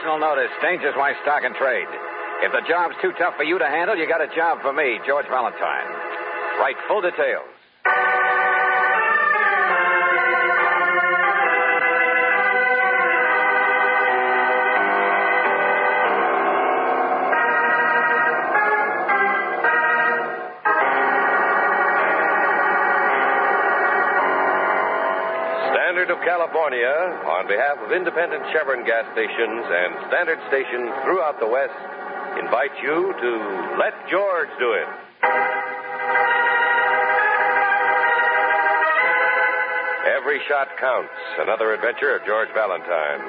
personal notice. Danger's my stock and trade. If the job's too tough for you to handle, you got a job for me, George Valentine. Write full details. Standard of California, on behalf of independent Chevron gas stations and standard stations throughout the West, invite you to Let George Do It. Every shot counts. Another adventure of George Valentine.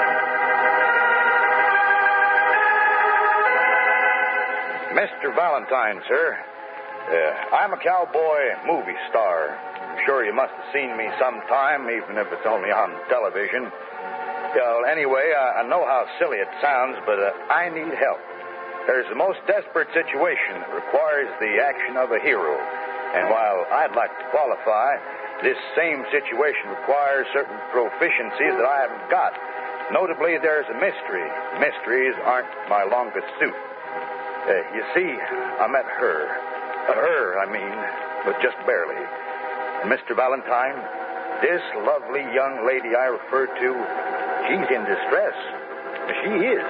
Mr. Valentine, sir. I'm a cowboy movie star. I'm sure you must have seen me sometime, even if it's only on television. Well, anyway, I know how silly it sounds, but I need help. There's a most desperate situation that requires the action of a hero. And while I'd like to qualify, this same situation requires certain proficiencies that I haven't got. Notably, there's a mystery. Mysteries aren't my longest suit. You see, I met her. But just barely. Mr. Valentine, this lovely young lady I refer to, she's in distress. She is.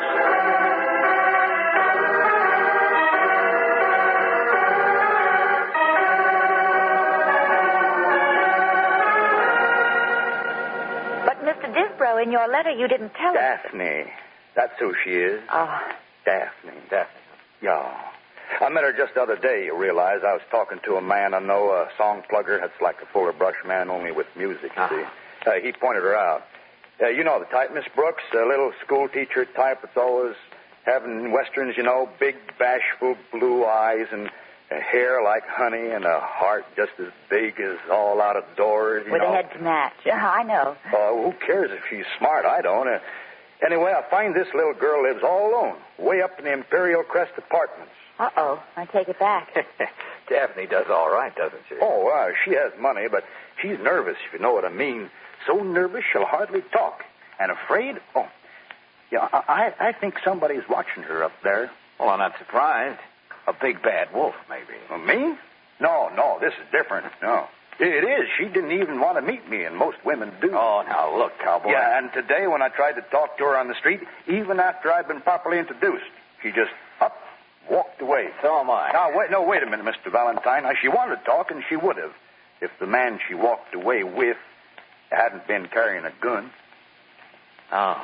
But, Mr. Disbrow, in your letter, you didn't tell us. Daphne. That's who she is. Oh. Daphne. Yeah. I met her just the other day, you realize. I was talking to a man I know, a song plugger. That's like a Fuller Brush man, only with music, you see. He pointed her out. You know the type, Miss Brooks, a little school teacher type that's always having westerns, you know, big, bashful blue eyes and hair like honey and a heart just as big as all out of doors, you with know. A head to match. I know. Who cares if she's smart? I don't. Anyway, I find this little girl lives all alone, way up in the Imperial Crest Apartments. Uh-oh. I take it back. Daphne does all right, doesn't she? Oh, she has money, but she's nervous, if you know what I mean. So nervous she'll hardly talk. And afraid? Oh, yeah, I think somebody's watching her up there. Well, I'm not surprised. A big bad wolf, maybe. Me? No, this is different. No. It is. She didn't even want to meet me, and most women do. Oh, now, look, cowboy. Yeah, and today when I tried to talk to her on the street, even after I'd been properly introduced, she just walked away. So am I. Now, wait a minute, Mr. Valentine. Now, she wanted to talk, and she would have, if the man she walked away with hadn't been carrying a gun. Oh.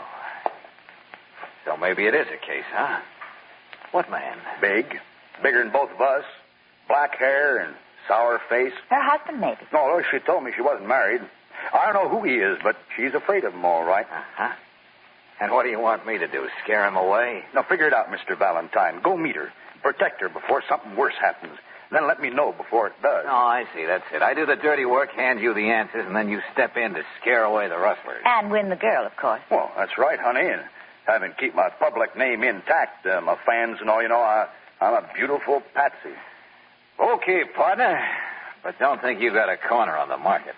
So maybe it is a case, huh? What man? Big. Bigger than both of us. Black hair and sour face. Her husband, maybe. No, she told me she wasn't married. I don't know who he is, but she's afraid of him, all right. Uh-huh. And what do you want me to do, scare him away? Now, figure it out, Mr. Valentine. Go meet her. Protect her before something worse happens. Then let me know before it does. Oh, I see. That's it. I do the dirty work, hand you the answers, and then you step in to scare away the rustlers. And win the girl, of course. Well, that's right, honey. And having keep my public name intact, my fans and all, you know, I'm a beautiful patsy. Okay, partner. But don't think you got a corner on the market.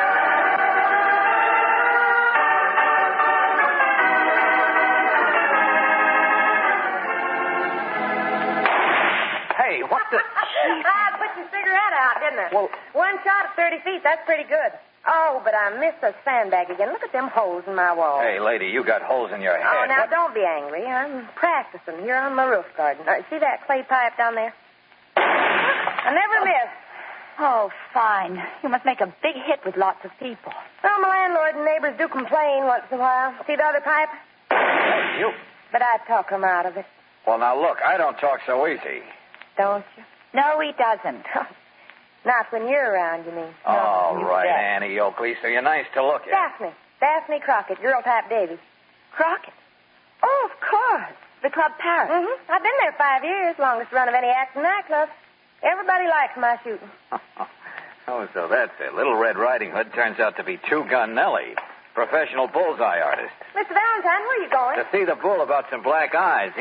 Hey, what the... I put your cigarette out, didn't I? Well... One shot at 30 feet, that's pretty good. Oh, but I missed the sandbag again. Look at them holes in my wall. Hey, lady, you got holes in your head. Oh, now, don't be angry. I'm practicing here on my roof garden. See that clay pipe down there? I never miss. Oh, fine. You must make a big hit with lots of people. Well, my landlord and neighbors do complain once in a while. See the other pipe? Hey, you... But I talk them out of it. Well, now, look, I don't talk so easy. Don't you? No, he doesn't. Not when you're around, you mean. All No, right, bet. Annie Oakley, so you're nice to look at. Daphne Crockett, girl type Davy. Crockett? Oh, of course. The Club Paris. Mm-hmm. I've been there 5 years, longest run of any acting nightclub. Everybody likes my shooting. Oh, so that's it. Little Red Riding Hood turns out to be Two-Gun Nellie, professional bullseye artist. Mr. Valentine, where are you going? To see the bull about some black eyes.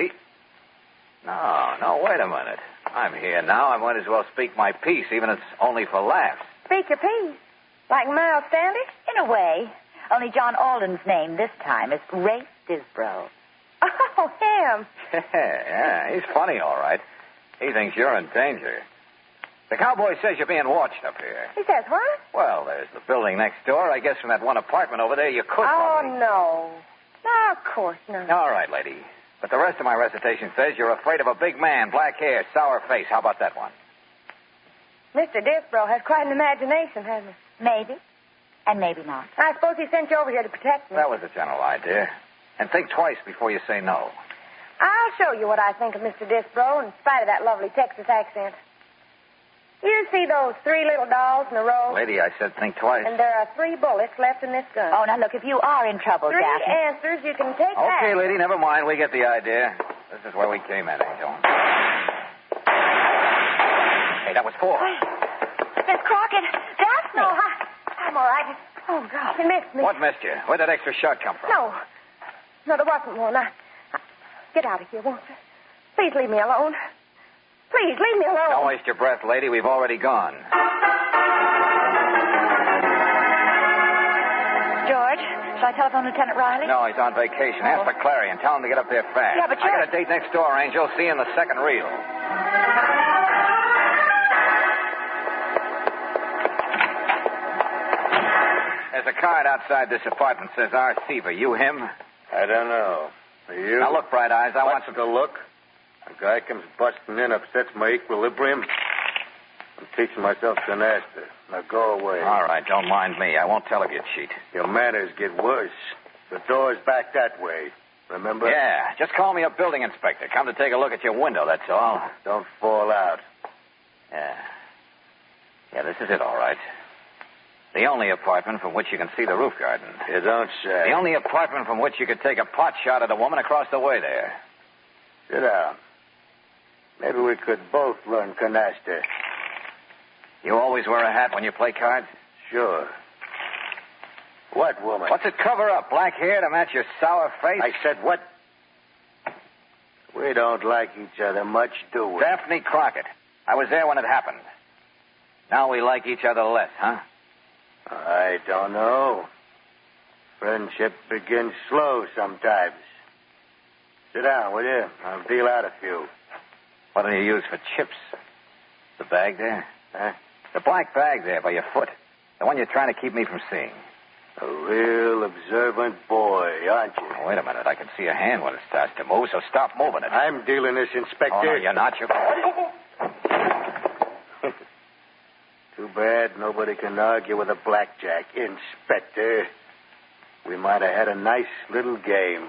No, wait a minute. I'm here now. I might as well speak my piece, even if it's only for laughs. Speak your piece. Like Miles Standish? In a way. Only John Alden's name this time is Rafe Disbrow. Oh, him. Yeah, he's funny, all right. He thinks you're in danger. The cowboy says you're being watched up here. He says what? Well, there's the building next door. I guess from that one apartment over there, you could Oh, probably... no. No, of course not. All right, lady. But the rest of my recitation says you're afraid of a big man, black hair, sour face. How about that one? Mr. Disbro has quite an imagination, hasn't he? Maybe. And maybe not. I suppose he sent you over here to protect me. That was the general idea. And think twice before you say no. I'll show you what I think of Mr. Disbro in spite of that lovely Texas accent. You see those 3 little dolls in a row? Lady, I said think twice. And there are 3 bullets left in this gun. Oh, now look, if you are in trouble, 3 Daphne. answers you can take back. Okay, lady, never mind. We get the idea. This is where we came at, Angel. Hey, that was 4. Miss Crockett, Daphne. No, I'm all right. Oh, God. You missed me. What missed you? Where'd that extra shot come from? No, there wasn't one. Get out of here, won't you? Please leave me alone. Please, leave me alone. Don't waste your breath, lady. We've already gone. George, shall I telephone Lieutenant Riley? No, he's on vacation. Ask for Clary and tell him to get up there fast. Yeah, but I got a date next door, Angel. See you in the second reel. There's a card outside this apartment says R. Seaver. You him? I don't know. Are you? Now look, Bright Eyes, I want some... to look. A guy comes busting in, upsets my equilibrium. I'm teaching myself Canasta. Now go away. All right, don't mind me. I won't tell if you cheat. Your manners get worse. The door's back that way. Remember? Yeah, just call me a building inspector. Come to take a look at your window, that's all. Don't fall out. Yeah, this is it, all right. The only apartment from which you can see the roof garden. You don't say. The only apartment from which you could take a pot shot at a woman across the way there. Sit down. Maybe we could both learn Canasta. You always wear a hat when you play cards? Sure. What woman? What's it cover up? Black hair to match your sour face? I said what? We don't like each other much, do we? Daphne Crockett. I was there when it happened. Now we like each other less, huh? I don't know. Friendship begins slow sometimes. Sit down, will you? I'll deal out a few. What do you use for chips? The bag there? Huh? The black bag there by your foot. The one you're trying to keep me from seeing. A real observant boy, aren't you? Now, wait a minute. I can see a hand when it starts to move, so stop moving it. I'm dealing this, Inspector. Oh, no, you're not. You're... Too bad nobody can argue with a blackjack, Inspector. We might have had a nice little game.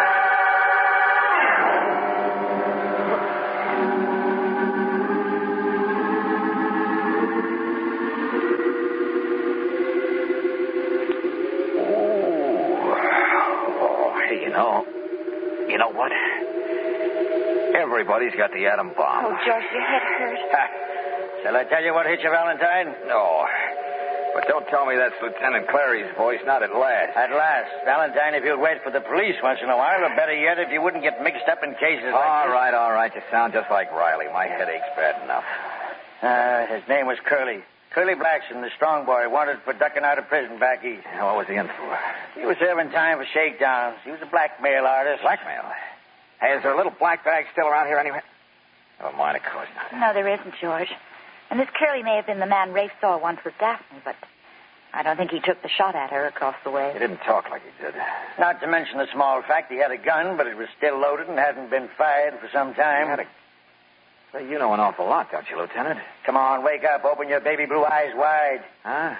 You know what? Everybody's got the atom bomb. Oh, George, your head hurts. Shall I tell you what hit you, Valentine? No. But don't tell me that's Lieutenant Clary's voice, not at last. At last. Valentine, if you'd wait for the police once in a while, or better yet, if you wouldn't get mixed up in cases like this. All right. You sound just like Riley. My headache's bad enough. His name was Curly. Curly Blackson, the strong boy, wanted for ducking out of prison back east. What was he in for? He was serving time for shakedowns. He was a blackmail artist. Blackmail? Hey, is there a little black bag still around here anywhere? Never mind, of course not. No, there isn't, George. And this Curly may have been the man Rafe saw once with Daphne, but I don't think he took the shot at her across the way. He didn't talk like he did. Not to mention the small fact he had a gun, but it was still loaded and hadn't been fired for some time. Well, you know an awful lot, don't you, Lieutenant? Come on, wake up. Open your baby blue eyes wide. Huh?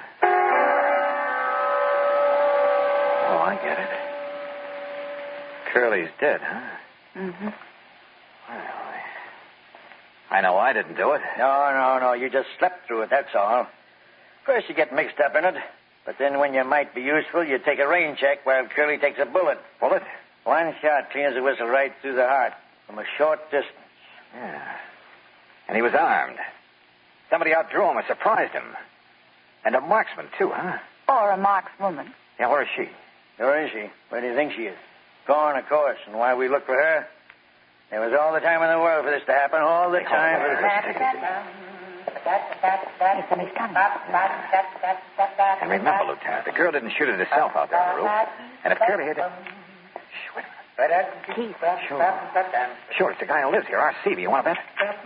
Oh, I get it. Curly's dead, huh? Mm-hmm. Well, I know I didn't do it. No. You just slept through it, that's all. First you get mixed up in it, but then when you might be useful, you take a rain check while Curly takes a bullet. Bullet? One shot clean as a whistle right through the heart from a short distance. Yeah. And he was armed. Somebody outdrew him or surprised him. And a marksman, too, huh? Or a markswoman. Yeah, where is she? Where is she? Where do you think she is? Gone, of course. And why we look for her? There was all the time in the world for this to happen. All the time for this. Hey, somebody's coming. And remember, Lieutenant, the girl didn't shoot it herself out there on the roof. And if Curly had... Shh, wait a minute. Keith. Sure, it's the guy who lives here, our Stevie. You want to bet?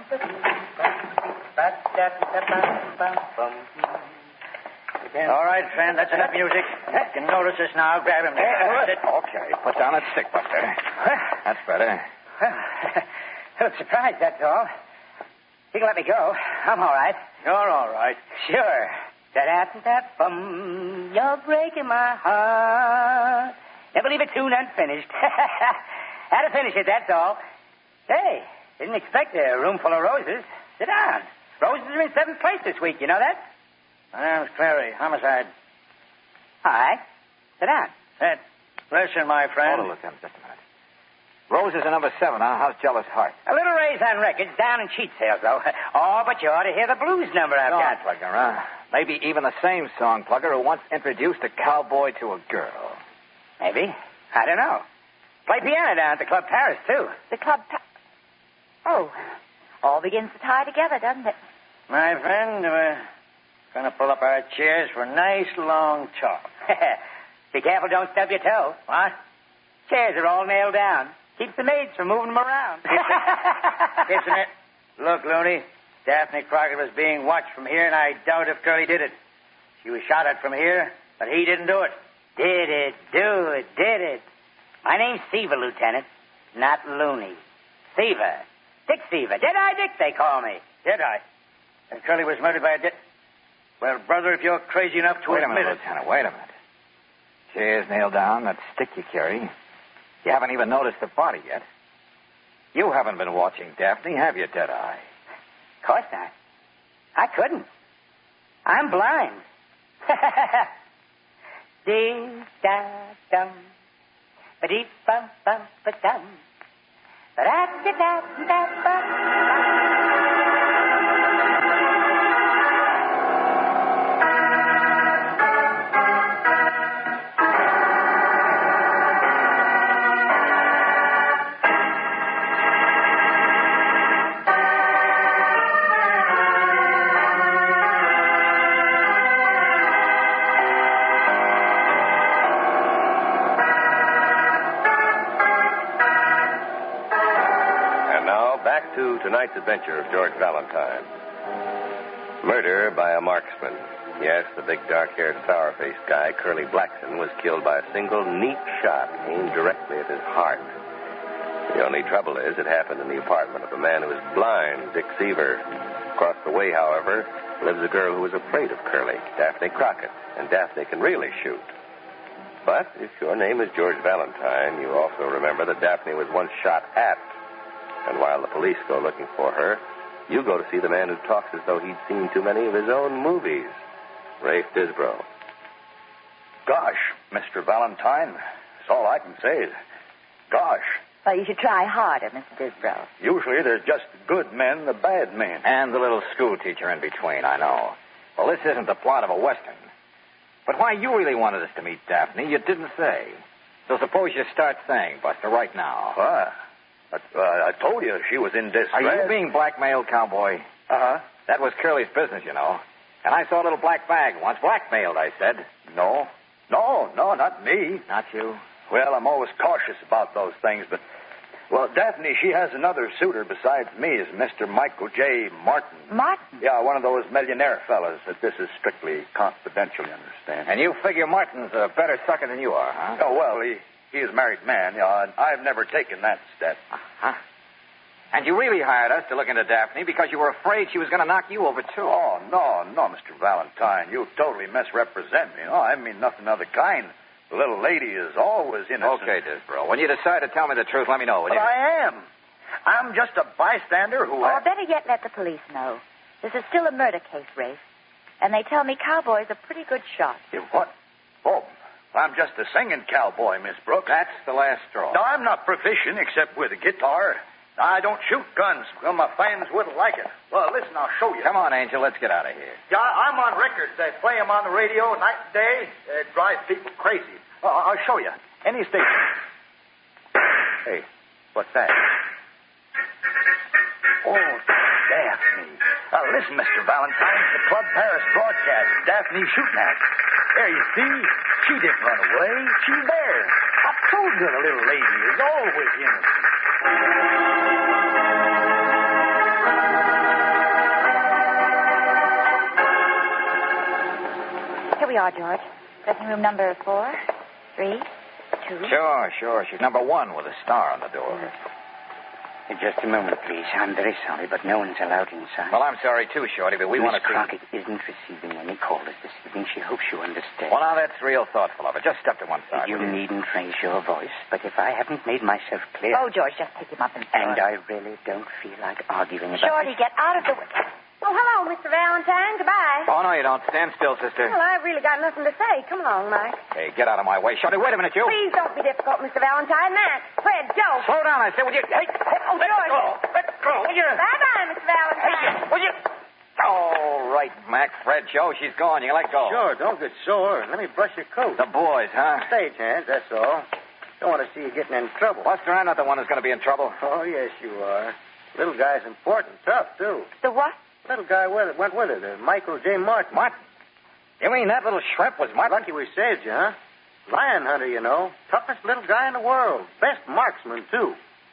All right, friend, that's enough music. You can notice us now. Grab him. Okay, put down that stick, Buster. That's better. A little surprised, that's all. You can let me go. I'm all right. You're all right. Sure. Da-da-da-bum, you're breaking my heart. Never leave a tune unfinished. Had to finish it, that's all. Hey, didn't expect a room full of roses. Sit down. Roses are in 7th place this week, you know that? My name's Clary, homicide. All right. Sit down. Listen, my friend. Hold on, Lieutenant, just a minute. Roses are number 7, huh? How's Jealous Heart? A little raise on records, down in sheet sales, though. Oh, but you ought to hear the blues number I've got. Plugger, huh? Maybe even the same song plugger who once introduced a cowboy to a girl. Maybe. I don't know. Play piano down at the Club Paris, too. The club... Oh, all begins to tie together, doesn't it? My friend, we're going to pull up our chairs for a nice long talk. Be careful, don't stub your toe. What? Chairs are all nailed down. Keeps the maids from moving them around. Isn't it? Look, Looney, Daphne Crockett was being watched from here, and I doubt if Curly did it. She was shot at from here, but he didn't do it. Did it. My name's Seaver, Lieutenant, not Looney. Seaver. Dick Seaver. Dead-Eye Dick, they call me. Dead-Eye? And Curly was murdered by a Well, brother, if you're crazy enough to admit it... Lieutenant, wait a minute. Chairs nailed down, that stick you carry. You haven't even noticed the body yet. You haven't been watching Daphne, have you, Dead-Eye? Of course not. I couldn't. I'm blind. Dee-da-dum. Ba-dee-bum-bum-ba-dum. Ba-da-da-da-da-bum. Back to tonight's adventure of George Valentine. Murder by a marksman. Yes, the big dark-haired, sour-faced guy, Curly Blackson, was killed by a single neat shot aimed directly at his heart. The only trouble is it happened in the apartment of a man who is blind, Dick Seaver. Across the way, however, lives a girl who is afraid of Curly, Daphne Crockett, and Daphne can really shoot. But if your name is George Valentine, you also remember that Daphne was once shot at. And while the police go looking for her, you go to see the man who talks as though he'd seen too many of his own movies, Rafe Disbrow. Gosh, Mr. Valentine, that's all I can say is, gosh. Well, you should try harder, Mr. Disbrow. Usually there's just the good men, the bad men. And the little school teacher in between, I know. Well, this isn't the plot of a Western. But why you really wanted us to meet Daphne, you didn't say. So suppose you start saying, Buster, right now. What? I told you she was in distress. Are you being blackmailed, cowboy? Uh-huh. That was Curly's business, you know. And I saw a little black bag once. Blackmailed, I said. No, not me. Not you? Well, I'm always cautious about those things, but... Well, Daphne, she has another suitor besides me, is Mr. Michael J. Martin. Martin? Yeah, one of those millionaire fellas. That this is strictly confidential, you understand. And you figure Martin's a better sucker than you are, huh? Oh, well, he is a married man, and I've never taken that step. Uh-huh. And you really hired us to look into Daphne because you were afraid she was going to knock you over, too. Oh, no, Mr. Valentine. You totally misrepresent me. No, I mean nothing of the kind. The little lady is always innocent. Okay, Disbrow. When you decide to tell me the truth, let me know, will you? But I am. I'm just a bystander who... Or better yet, let the police know. This is still a murder case, Rafe. And they tell me cowboys are pretty good shots. What? Oh, I'm just a singing cowboy, Miss Brooks. That's the last straw. No, I'm not proficient except with a guitar. I don't shoot guns. Well, my fans wouldn't like it. Well, listen, I'll show you. Come on, Angel. Let's get out of here. Yeah, I'm on record. They play them on the radio night and day. It drives people crazy. Well, I'll show you. Any station. Hey, what's that? Oh, Daphne. Listen, Mr. Valentine, the Club Paris broadcast. Daphne shooting at. There, you see? She didn't run away. She's there. Up Who's got a little lazy is always innocent. Here we are, George. Dressing room number 4, 3, 2. Sure. She's number 1 with a star on the door. Just a moment, please. I'm very sorry, but no one's allowed inside. Well, I'm sorry, too, Shorty, but we want to Miss Crockett isn't receiving any callers this evening. She hopes you understand. Well, now, that's real thoughtful of her. Just step to one side. You needn't raise your voice, but if I haven't made myself clear... Oh, George, just pick him up and... And I really don't feel like arguing about Shorty, this. get out of the way. Oh, hello, Mr. Valentine. Goodbye. Oh, no, you don't. Stand still, sister. Well, I've really got nothing to say. Come along, Mike. Hey, get out of my way. Shorty, wait a minute, you. Please don't be difficult, Mr. Valentine. Max, Fred, Joe. Slow down, I said. Will you... Hey, Oh, George. Let go. Will you... Bye-bye, Mr. Valentine. Will you... All right, Mac, Fred, Joe, she's gone. You can let go. Sure, don't get sore. Let me brush your coat. The boys, huh? Stage hands, that's all. Don't want to see you getting in trouble. Buster, I'm not the one who's going to be in trouble. Oh, yes, you are. Little guy's important. Tough, too. The what? Little guy went with her, the Michael J. Martin. Martin? You mean that little shrimp was Martin? Lucky we saved you, huh? Lion hunter, you know. Toughest little guy in the world. Best marksman, too.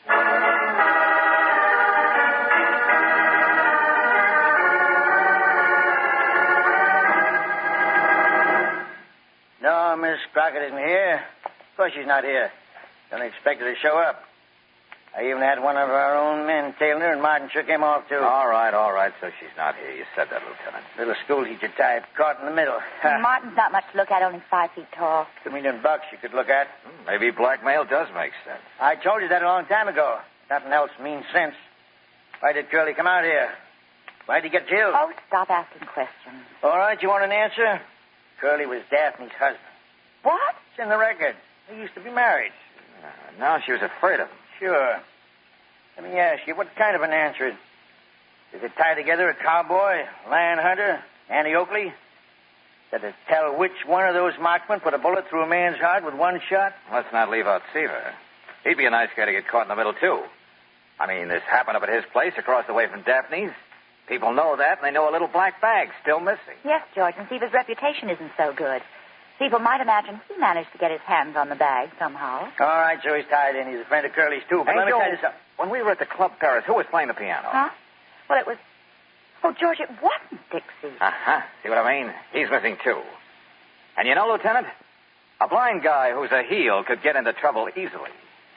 No, Miss Crockett isn't here. Of course she's not here. Don't expect her to show up. I even had one of our own men tailing her, and Martin shook him off, too. All right. So she's not here. You said that, Lieutenant. Little schoolteacher type, caught in the middle. Martin's not much to look at, only 5 feet tall. $2 million you could look at. Maybe blackmail does make sense. I told you that a long time ago. Nothing else means sense. Why did Curly come out here? Why did he get killed? Oh, stop asking questions. All right, you want an answer? Curly was Daphne's husband. What? It's in the record. They used to be married. Now she was afraid of him. Sure. Let me ask you, what kind of an answer? Does it tie together a cowboy, lion hunter, Annie Oakley? Does it tell which one of those marksmen put a bullet through a man's heart with one shot? Let's not leave out Seaver. He'd be a nice guy to get caught in the middle, too. I mean, this happened up at his place across the way from Daphne's. People know that, and they know a little black bag still missing. Yes, George, and Seaver's reputation isn't so good. People might imagine he managed to get his hands on the bag somehow. All right, so he's tied in. He's a friend of Curly's, too. But let me tell you something. When we were at the Club Paris, who was playing the piano? Huh? Well, it was... Oh, George, it wasn't Dixie. Uh-huh. See what I mean? He's missing, too. And you know, Lieutenant, a blind guy who's a heel could get into trouble easily.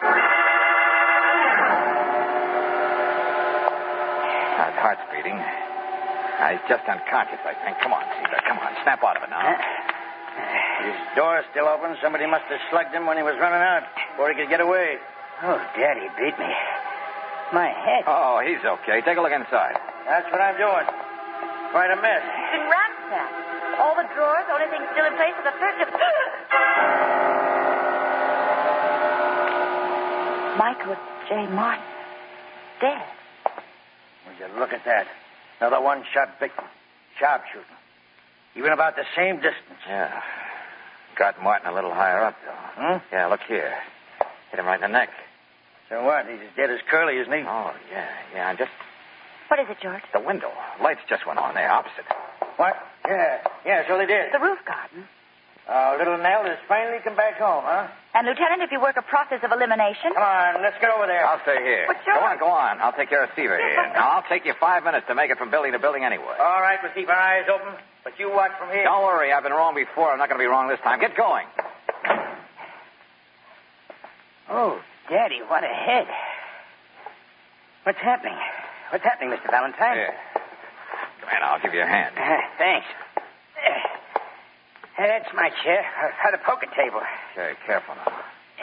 His heart's beating. He's just unconscious, I think. Come on, Caesar. Come on. Snap out of it now. His door's still open. Somebody must have slugged him when he was running out before he could get away. Oh, Daddy beat me. My head. Oh, he's okay. Take a look inside. That's what I'm doing. Quite a mess. It's been ransacked. All the drawers, only thing still in place is a search of... Michael J. Martin. Dead. Would you look at that? Another one-shot victim. Sharpshooting. Even about the same distance. Yeah. Got Martin a little higher up, though. Hmm? Yeah, look here. Hit him right in the neck. So what? He's as dead as Curly, isn't he? Oh, yeah. I'm just... What is it, George? The window. Lights just went on there, opposite. What? Yeah, so they did. The roof garden. Little Nell has finally come back home, huh? And, Lieutenant, if you work a process of elimination... Come on, let's get over there. I'll stay here. But, George... Go on. I'll take care of Seaver here. Now, I'll take you 5 minutes to make it from building to building anyway. All right, we'll keep our eyes open. But you watch from here. Don't worry. I've been wrong before. I'm not going to be wrong this time. Get going. Oh, Daddy, what a head. What's happening? What's happening, Mr. Valentine? Here. Come in. I'll give you a hand. Thanks. That's my chair. At a poker table. Okay, careful now.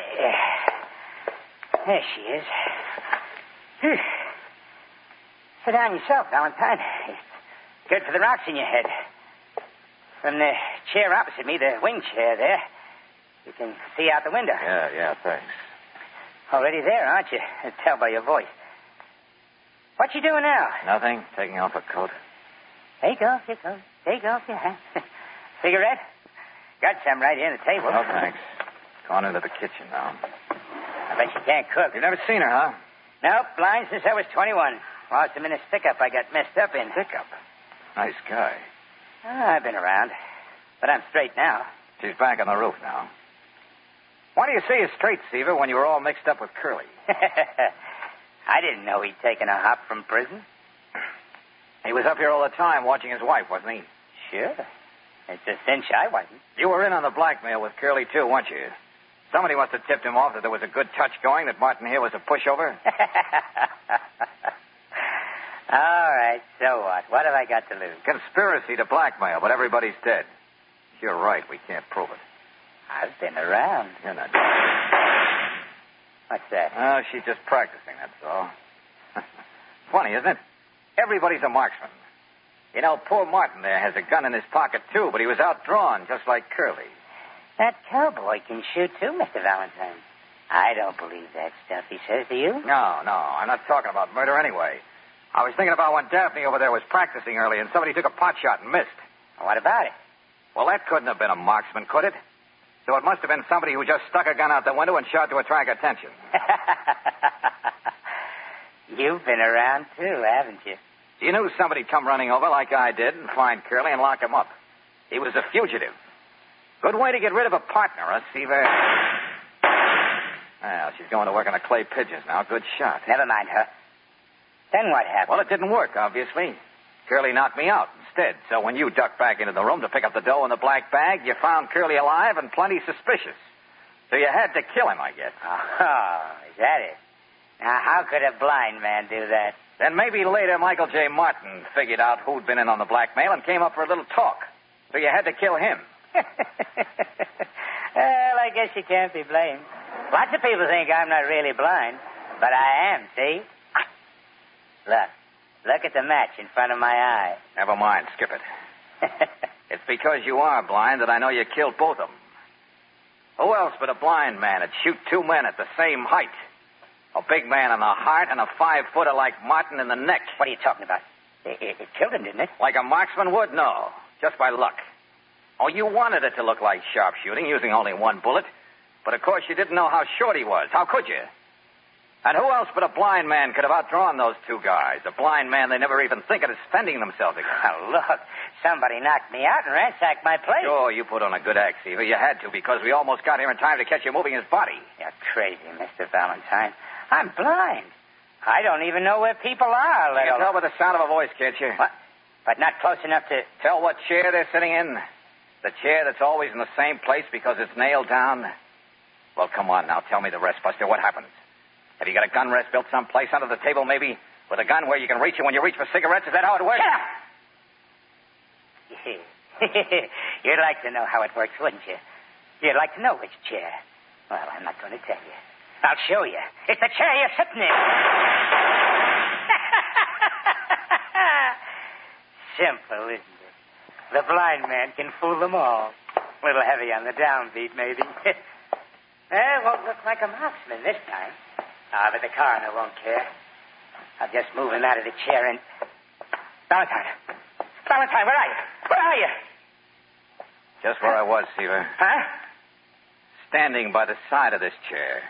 There she is. Phew. Sit down yourself, Valentine. It's good for the rocks in your head. From the chair opposite me, the wing chair there, you can see out the window. Yeah, thanks. Already there, aren't you? I tell by your voice. What you doing now? Nothing. Taking off a coat. Take off your coat. Take off your hat. Cigarette? Got some right here on the table. No, thanks. Gone into the kitchen now. I bet you can't cook. You've never seen her, huh? Nope, blind since I was 21. Lost him in a stick-up I got messed up in. Stick-up? Nice guy. I've been around. But I'm straight now. She's back on the roof now. Why do you say it straight, Seaver, when you were all mixed up with Curly? I didn't know he'd taken a hop from prison. He was up here all the time watching his wife, wasn't he? Sure. It's a cinch I wasn't. You were in on the blackmail with Curly, too, weren't you? Somebody must have tipped him off that there was a good touch going, that Martin here was a pushover. All right, so what? What have I got to lose? Conspiracy to blackmail, but everybody's dead. You're right, we can't prove it. I've been around. You're not. What's that? Oh, she's just practicing, that's all. Funny, isn't it? Everybody's a marksman. You know, poor Martin there has a gun in his pocket, too, but he was outdrawn, just like Curly. That cowboy can shoot, too, Mr. Valentine. I don't believe that stuff he says to you. No, I'm not talking about murder anyway. I was thinking about when Daphne over there was practicing early and somebody took a pot shot and missed. What about it? Well, that couldn't have been a marksman, could it? So it must have been somebody who just stuck a gun out the window and shot to attract attention. You've been around, too, haven't you? You knew somebody'd come running over like I did and find Curly and lock him up. He was a fugitive. Good way to get rid of a partner, huh, Seaver? Well, she's going to work on the clay pigeons now. Good shot. Never mind her. Then what happened? Well, it didn't work, obviously. Curly knocked me out instead. So when you ducked back into the room to pick up the dough in the black bag, you found Curly alive and plenty suspicious. So you had to kill him, I guess. Oh, is that it? Now, how could a blind man do that? Then maybe later Michael J. Martin figured out who'd been in on the blackmail and came up for a little talk. So you had to kill him. Well, I guess you can't be blamed. Lots of people think I'm not really blind, but I am, see? Look at the match in front of my eye. Never mind, skip it. It's because you are blind that I know you killed both of them. Who else but a blind man would shoot two men at the same height? A big man in the heart and a 5-footer like Martin in the neck. What are you talking about? It killed him, didn't it? Like a marksman would? No. Just by luck. Oh, you wanted it to look like sharpshooting, using only one bullet. But, of course, you didn't know how short he was. How could you? And who else but a blind man could have outdrawn those two guys? A blind man they never even think of defending themselves against. Oh, look. Somebody knocked me out and ransacked my place. Sure, you put on a good act, Seaver. You had to, because we almost got here in time to catch you moving his body. You're crazy, Mr. Valentine. I'm blind. I don't even know where people are. You can tell by the sound of a voice, can't you? What? But not close enough to... Tell what chair they're sitting in? The chair that's always in the same place because it's nailed down? Well, come on now. Tell me the rest, Buster. What happens? Have you got a gun rest built someplace under the table, maybe? With a gun where you can reach it when you reach for cigarettes? Is that how it works? Shut up! You'd like to know how it works, wouldn't you? You'd like to know which chair. Well, I'm not going to tell you. I'll show you. It's the chair you're sitting in. Simple, isn't it? The blind man can fool them all. A little heavy on the downbeat, maybe. Won't look like a marksman this time. Ah, but the coroner won't care. I'll just move him out of the chair and... Valentine, where are you? Where are you? Just where I was, Seaver. Huh? Standing by the side of this chair.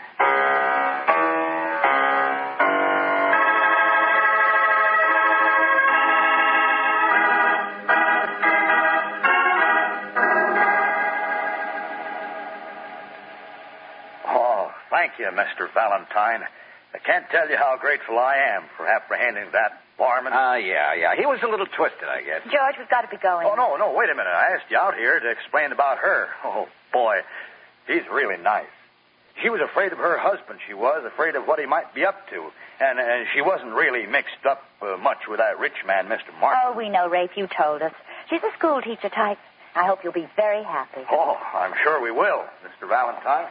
Thank you, Mr. Valentine. I can't tell you how grateful I am for apprehending that barman. Yeah. He was a little twisted, I guess. George, we've got to be going. Oh, no, wait a minute. I asked you out here to explain about her. Oh, boy, he's really nice. She was afraid of her husband, she was, afraid of what he might be up to. And she wasn't really mixed up much with that rich man, Mr. Martin. Oh, we know, Rafe. You told us. She's a school teacher type. I hope you'll be very happy. Oh, I'm sure we will, Mr. Valentine.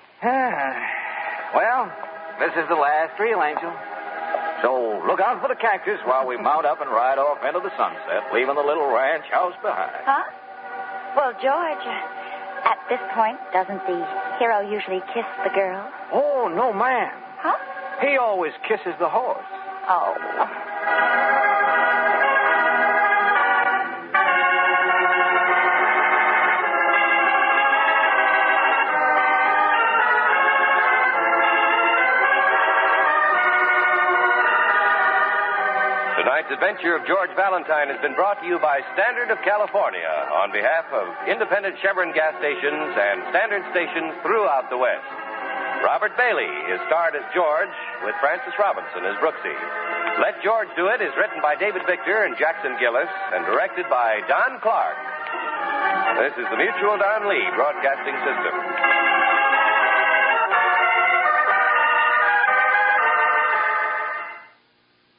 Well, this is the last reel, Angel. So look out for the cactus while we mount up and ride off into the sunset, leaving the little ranch house behind. Huh? Well, George, at this point, doesn't the hero usually kiss the girl? Oh, no, ma'am. Huh? He always kisses the horse. Oh. Tonight's Tonight's adventure of George Valentine has been brought to you by Standard of California on behalf of independent Chevron gas stations and Standard stations throughout the West. Robert Bailey is starred as George with Francis Robinson as Brooksy. Let George Do It is written by David Victor and Jackson Gillis and directed by Don Clark. This is the Mutual Don Lee Broadcasting System.